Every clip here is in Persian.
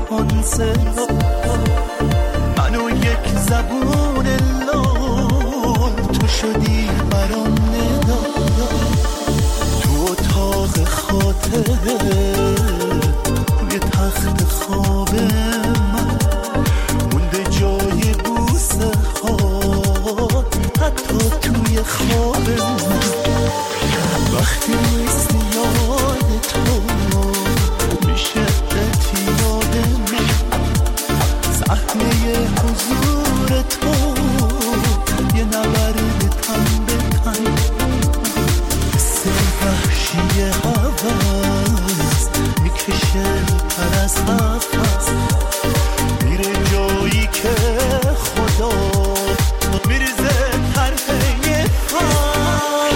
کن صدا منو یک زبون لال تو شدی برام ندا تو اتاق خاطره روی تخت خواب من مونده جای بوسه ها حتی توی خواب من وقتی نیست یاد تو میشه دتی یاد من صحنه حضور تو یه نبرد تن به تن حس وحشی هوس میکشه پر از نفس میره جایی که خدا میریزه طرحه پا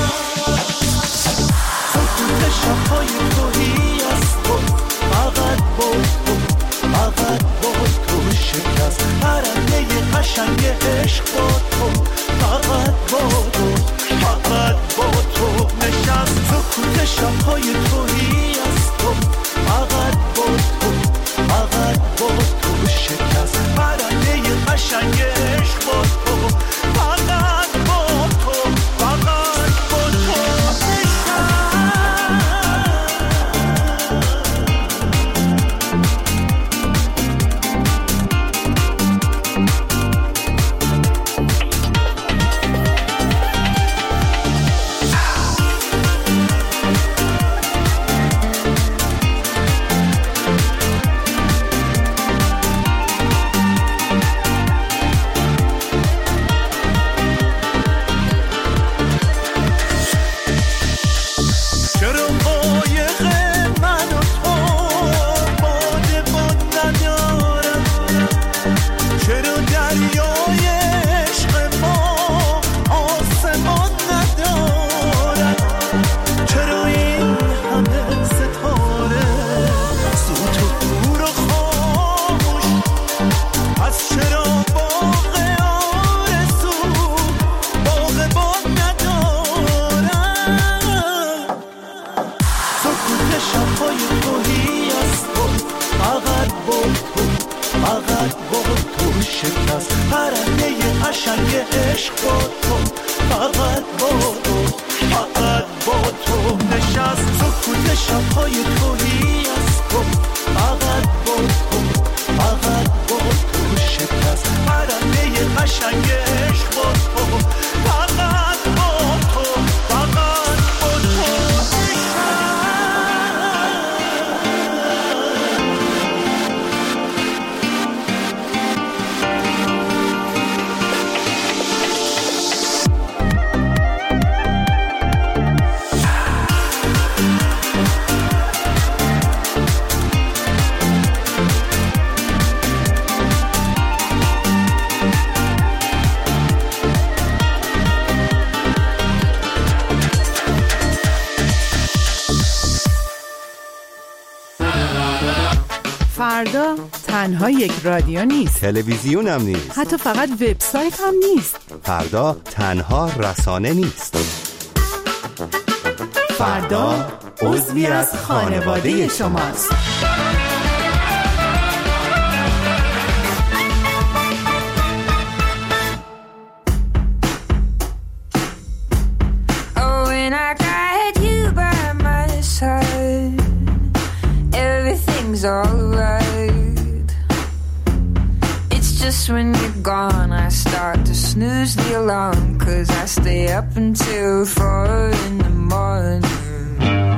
سکوت شبهای توهی از تو فقط با تو شکست پرنده قشنگ عشق با تو فقط با تو نشست سکوت شبهای توهی از تو فقط با تو شکست پرنده قشنگ عشق با تو فقط با تو فردا تنها یک رادیو نیست، تلویزیون هم نیست، حتی فقط وبسایت هم نیست. فردا تنها رسانه نیست. فردا عضوی از خانواده شماست. All right. It's just when you're gone I start to snooze the alarm, 'cause I stay up until 4 in the morning,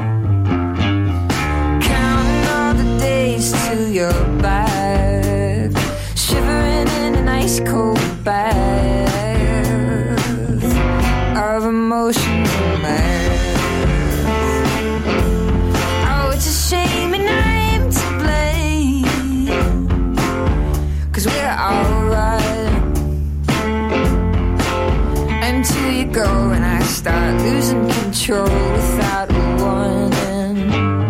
counting all the days till you're back, shivering in an ice cold bath of emotions and math. Oh, it's a shame and I'm to blame, 'cause we're alright until you go and I start losing control without a warning,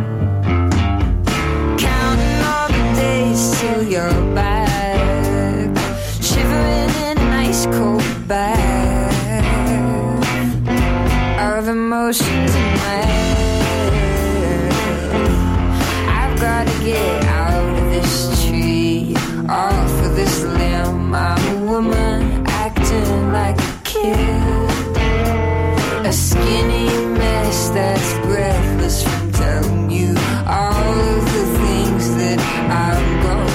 counting all the days till you're back, shivering in an ice cold bath of emotions and math. I've gotta get out of this. this tree, all for this limb. I'm a woman acting like a kid, a skinny mess that's breathless from telling you all of the things that I'm going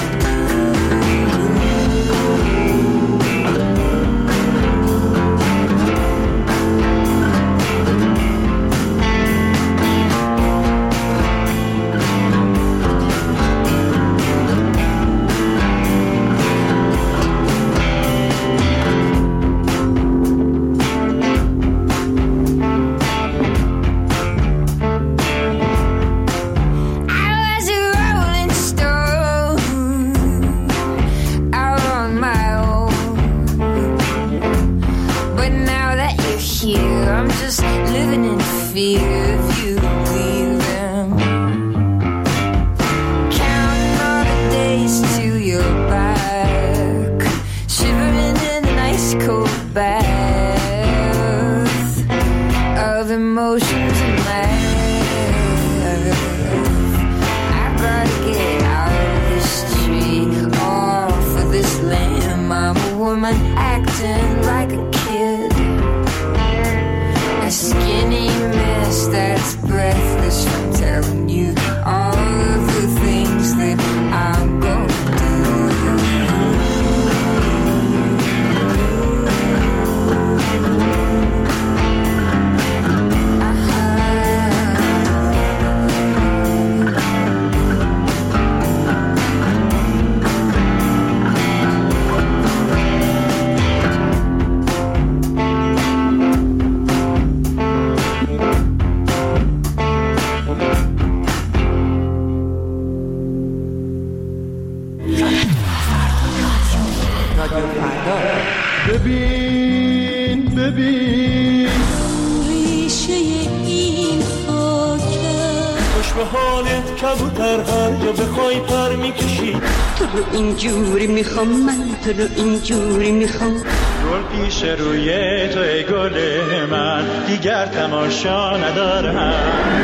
اینجوری میخوام من تو رو اینجوری میخوام گل پیش روی تو ای گل من دیگر تماشا ندارم.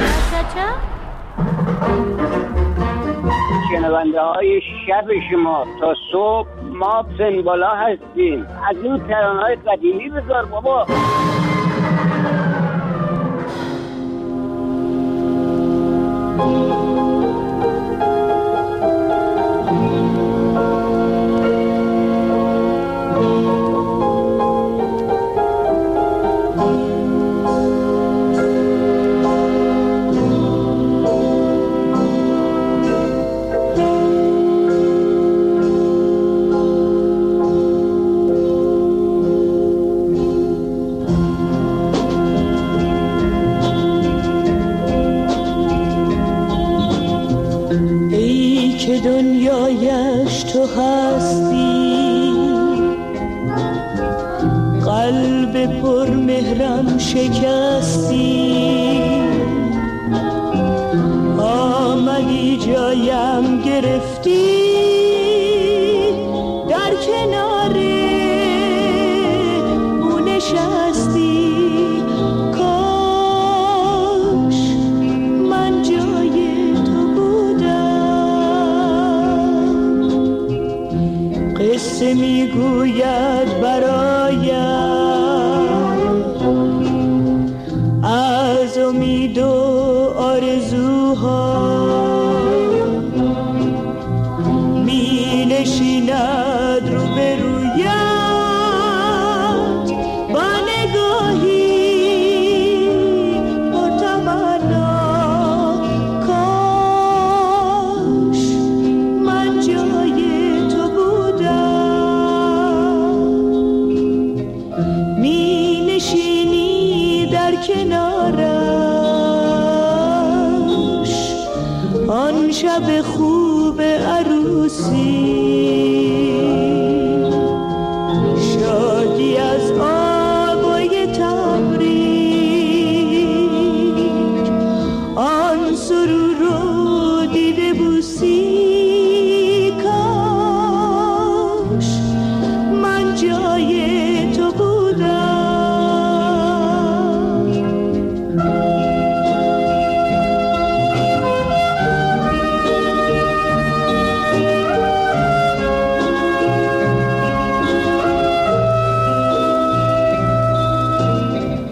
شنونده های شب شما تا صبح ما پنبالا هستیم. از این ترانه های قدیمی بذار بابا. دنیایش تو هستی، قلب پر مهرم شکستی، آمدی جایم گرفتی در کنار او نشستی. کاش من جای تو بودم، قصه میگوید برایم از امید و آرزوها، می نشیند روبرویت با نگاهی پرتمنا. کاش من جای تو بودم، می نشینی در کنارش آن شب خوب عروسی، شادی از آبای تبریک، آن سرور رو دیده بوسی. کاش من جای تو بودم.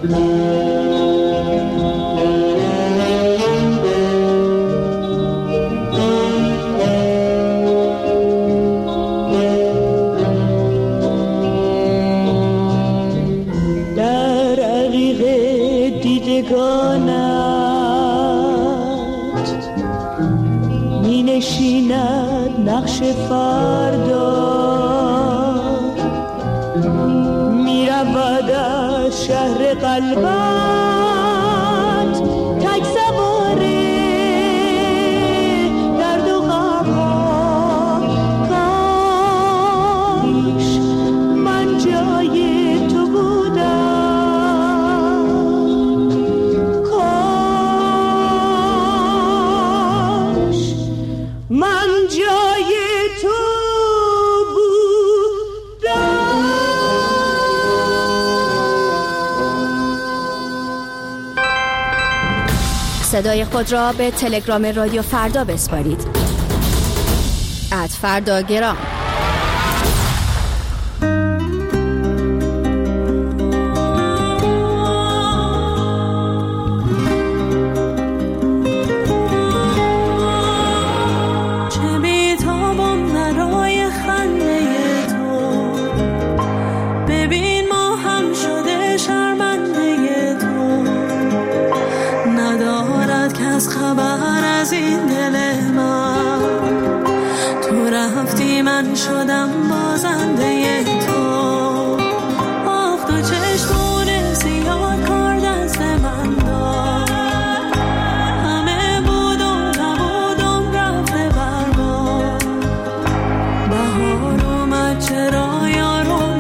نقش فردا می رود از شهر قلبت تک سواره در دو غمها. کاش من جای تو بودم، کاش من جای تو صدای خود را به تلگرام رادیو فردا بسپارید. @فرداگرام. من شدم بازنده تو. آخ تو چشمون سیاه کار دست من داد، همه بود و نبودم رفته برباد. بهار اومد چرا یارو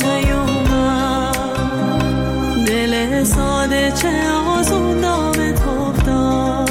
نیومد، دل ساده چه آسون دام تو افتاد.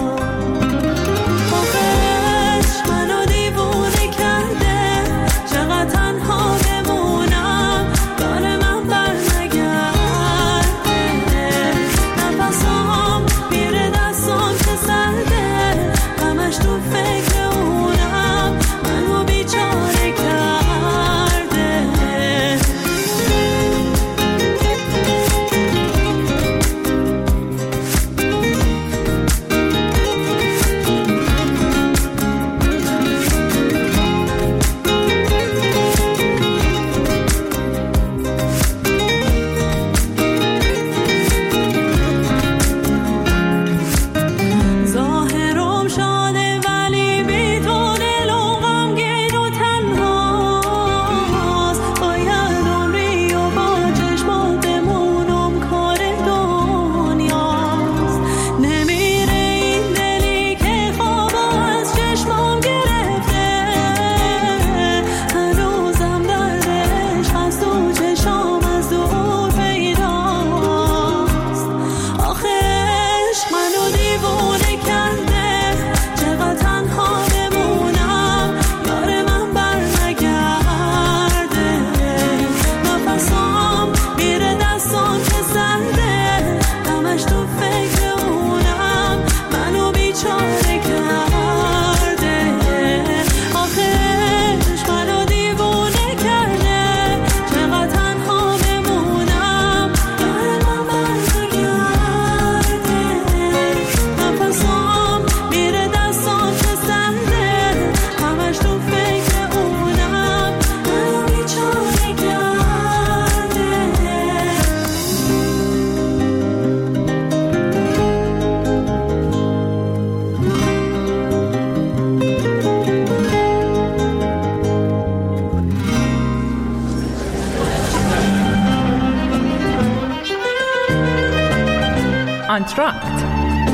آنتراکت.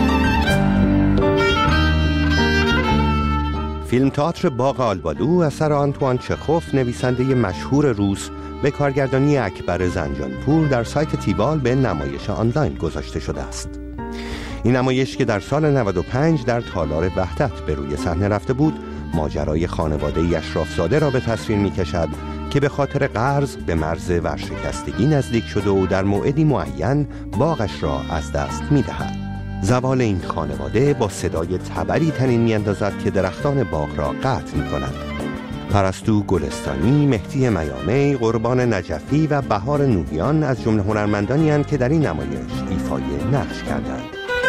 فیلم تئاتر باغ آلبالو اثر آنتوان چخوف نویسنده مشهور روس به کارگردانی اکبر زنجانپور در سایت تیبال به نمایش آنلاین گذاشته شده است. این نمایش که در سال 95 در تالار وحدت به روی صحنه رفته بود، ماجرای خانواده اشرافزاده را به تصویر می‌کشد که به خاطر قرض به مرز ورشکستگی نزدیک شده و در موعدی معین باغش را از دست می‌دهد. زوال این خانواده با صدای تبری طنین می‌اندازد که درختان باغ را قطع می‌کند. پرستو گلستانی، مهدی میامی، قربان نجفی و بهار نوحیان از جمله هنرمندانی هستند که در این نمایش ایفای نقش کردند.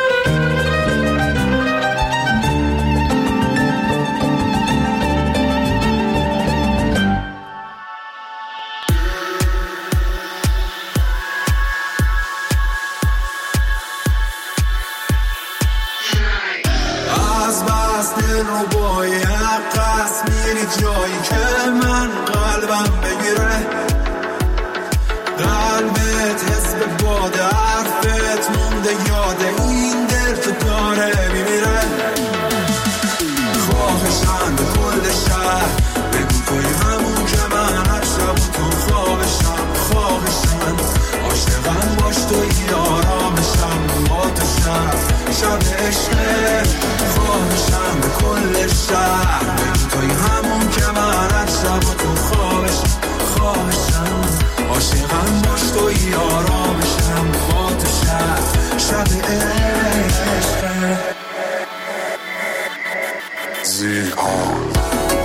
جایی که من قلبم بگیره، قلبت حس به باد حرفت مونده یاد این دل که داره میمیره. خواهشم به کل شهر بگو توی همون که من هر شب تو خوابشم. خواهشم عاشقم باش توی آرامشم با تو شب عشقه. خواهشم به کل شهر بگو توی همون که من هر شب تو خوابشم. خواهشم عاشقم باش توی آرامشم با تو شب عشقه. زیر آن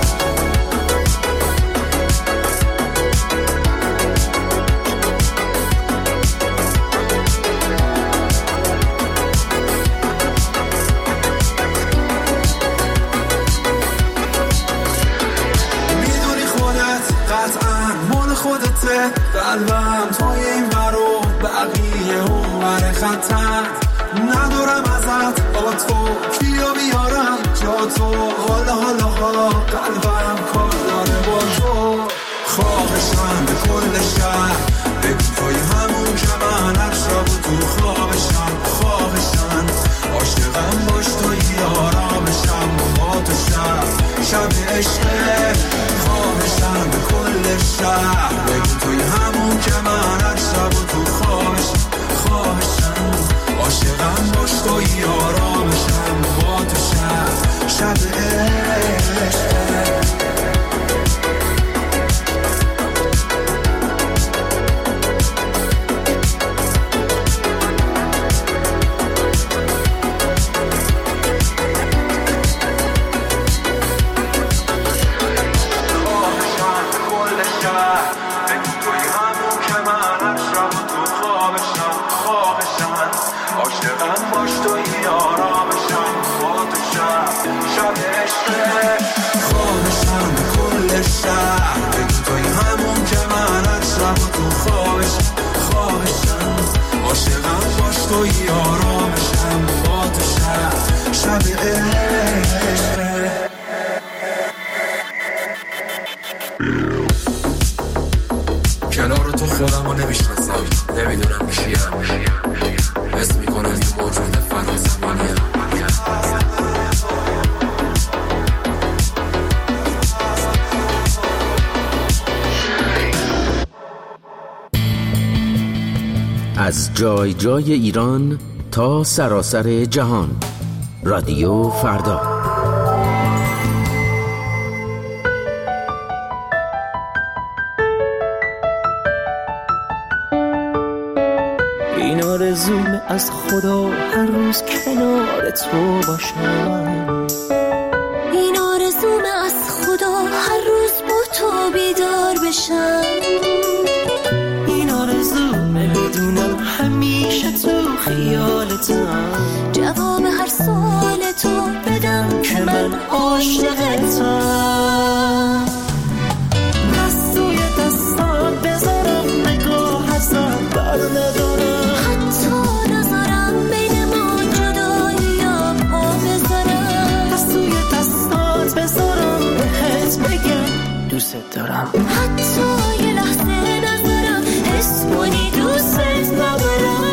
قلبم توی این برو بقیه اون ور خطر. ندارم ازت با تو کیو بیارم جا تو. حالا قلبم کار داره با تو. خواهشم به کل شهر بگو توی همون که من هر شب تو خوابشم. خواهشم عاشقم باش توی آرامشم با تو شب عشقه. خواهشم به کل شهر بگو توی همون که من هر شب تو خوابشم. خواهشم عاشقم باش توی آرامشم با تو شب عشقه. توی آرامشم با تو شب عشقه. کنار تو خودم رو نمیشناسم، نمیدونم کیم. حس میکنم یه موجود فرازمانیم. از جای جای ایران تا سراسر جهان. رادیو فردا. این آرزوم از خدا هر روز کنار تو باشم. این آرزوم از خدا هر روز با تو بیدار بشم. این آرزومه بدونم همیشه تو خیالتم. جواب هر سوال تو بدم که من عاشقتم. دستوی دستات بذارم نگاه ازت بر ندارم. حتی نذارم بین ما جدایی یا پا بذارم. دستوی دستات بذارم بهت بگم دوست دارم. حتی یه لحظه نذارم حس کنی دوست ندارم.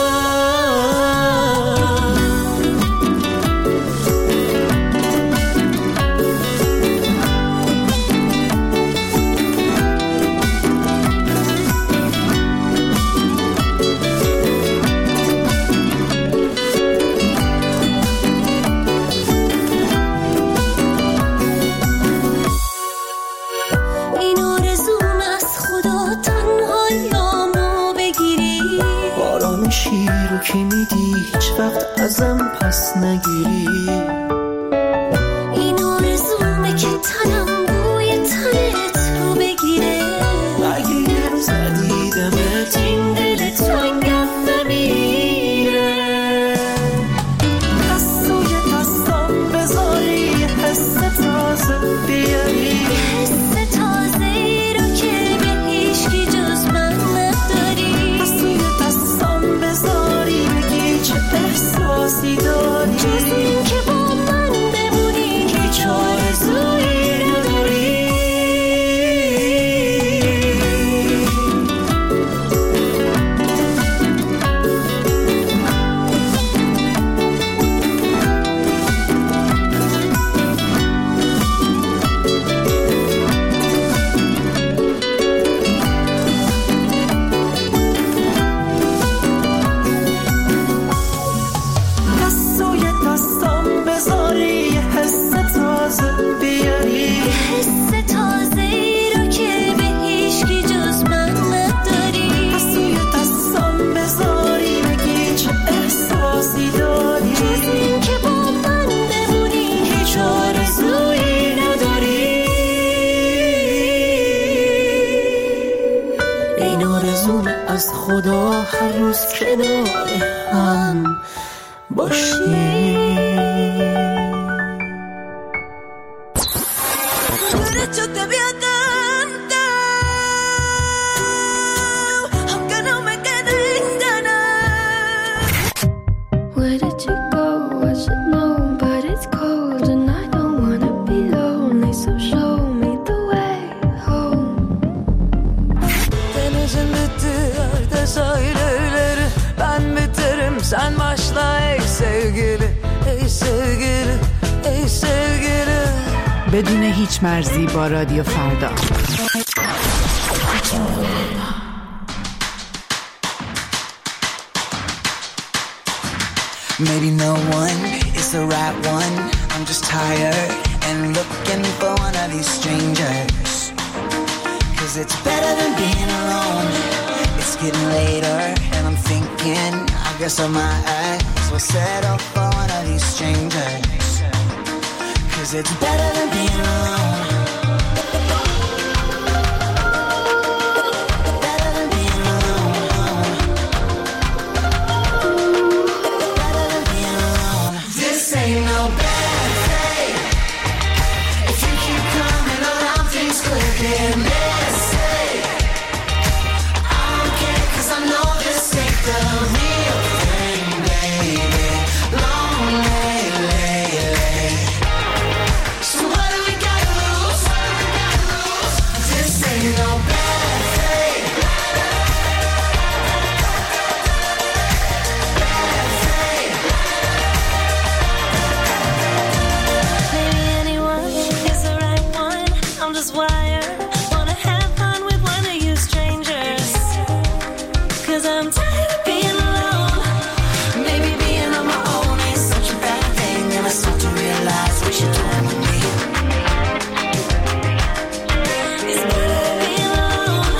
شیر رو که میدی هیچ وقت ازم پس نگیری. این آرزومه که تنم بوی کنار هم باشیم. Sen başla ey sevgili, ey sevgili, ey sevgili. بدون هیچ مرزی با رادیو فردا. Maybe no one is the right one. I'm just tired and looking for one of these strangers. 'Cause it's better than being alone. It's getting later and I'm thinking, I guess I might as well settle for one of these strangers. 'Cause it's better than being alone. Better than being alone. Better than being alone. This ain't no bad thing. If you keep coming around, things could get messy. I don't care 'cause I know this ain't the real thing, baby. Lonely lately. So what do we gotta lose? This ain't no bad thing. Bad thing. Maybe anyone is the right one. I'm just wired. Wanna have fun with one of you strangers. 'Cause I'm tired of being alone. Maybe being on my own ain't such a bad thing, and I start to realize what you're doing with me. It's better than being alone.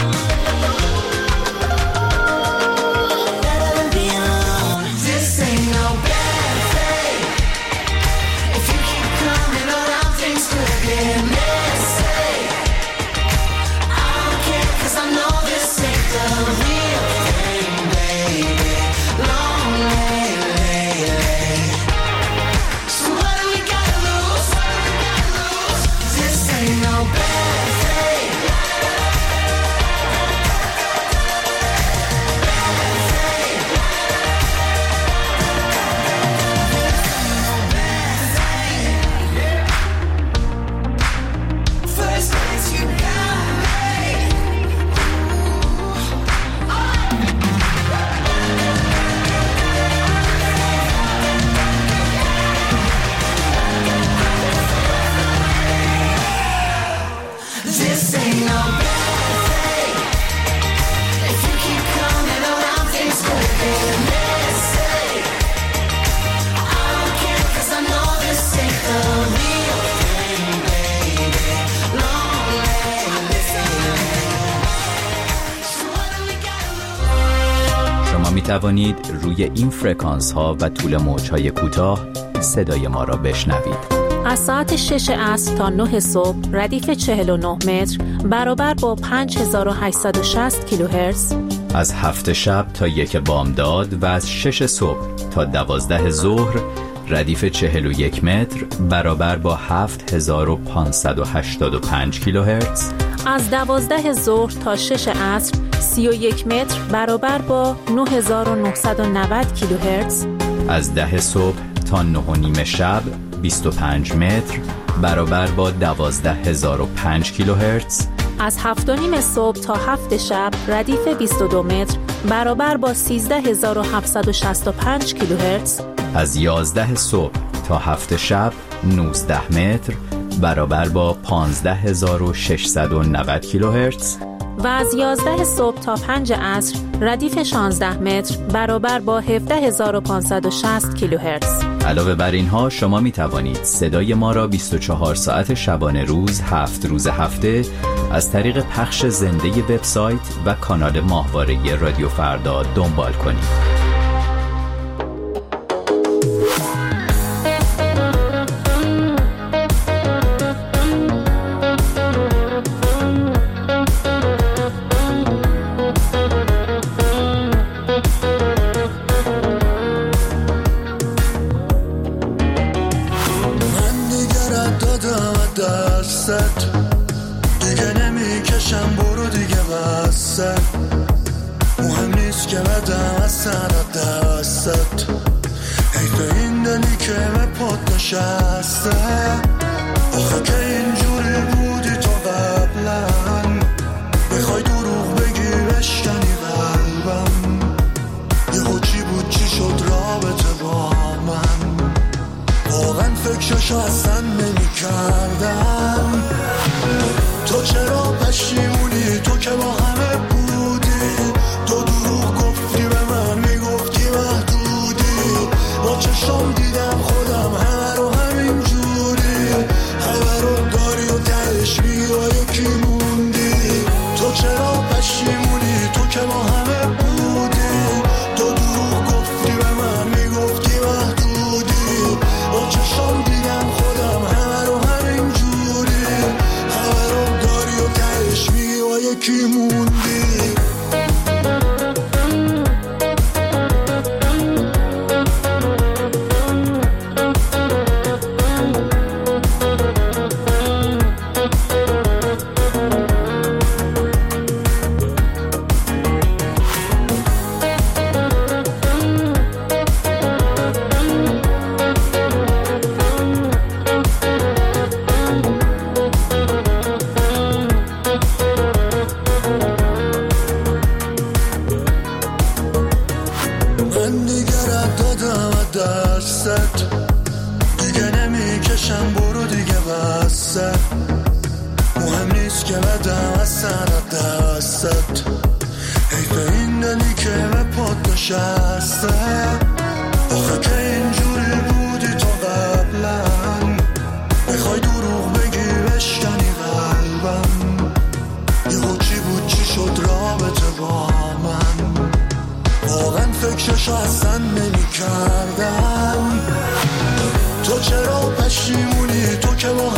Better than being alone. This ain't no bad thing. If you keep coming around, things could get messy. I don't care 'cause I know this ain't the real thing, baby. Lonely lately. So what do we gotta lose? This ain't no bad thing. First glance you got me. This ain't no bad thing. If you keep coming around, things could get messy. I don't care 'cause I know this ain't the real thing, baby. Lonely lately. So what do we gotta lose? شما می توانید روی این فرکانس ها و طول موج های کوتاه صدای ما را بشنوید. از ساعت 6 عصر تا 9 صبح ردیف 49 متر برابر با 5860 کیلوهرتز. از 7 شب تا 1 بامداد و از 6 صبح تا 12 ظهر ردیف 41 متر برابر با 7585 کیلوهرتز. از 12 ظهر تا 6 عصر 31 متر برابر با 9990 کیلوهرتز. از 10 صبح تا 9:30 شب 25 متر برابر با 12005 کیلوهرتز. از 7:30 صبح تا 7 شب ردیف 22 متر برابر با 13765 کیلوهرتز. از 11 صبح تا 7 شب 19 متر برابر با 15690 کیلوهرتز. و از 11 صبح تا 5 عصر ردیف 16 متر برابر با 17560 کیلوهرتز. علاوه بر اینها شما می توانید صدای ما را 24 ساعت شبانه روز 7 روز هفته از طریق پخش زنده وبسایت و کانال ماهواره رادیو فردا دنبال کنید. دستت دیگه نمیکشم برو دیگه بسته مهم نیست که بدم از سرت دستت حیف این دلی که به پات نشسته آخه که اینجوری بودی تو قبلا بخوای دروغ بگی بشکنی قلبم یهو چی بود چی شد رابطه با من واقعا فکرشو اصلا نمی کردم تو چرا پشیمونی تو که با همه بودی تو دروغ گفتی به من میگفتی محدودی با چشم دیدم خودم همه رو همین جوری همه رو داری و تهش میگی و یکی موندی تو چرا پشیمونی تو که با همه بودی تو دروغ گفتی به من میگفتی محدودی با چشم دیدم خودم همه رو همین جوری همه رو داری و تهش میگی و یکی موندی دیگه نمیکشم برو دیگه بسته مهم نیست که بدم از سرت دستت حیف این دلی که به پات نشسته آخه که اینجوری بودی تو قبلا بخوای دروغ بگی بشکنی قلبم یهو چی بود چی شد رابطه با من واقعا فکرشو اصلا نمی کردم تو چرا پشیمونی تو که با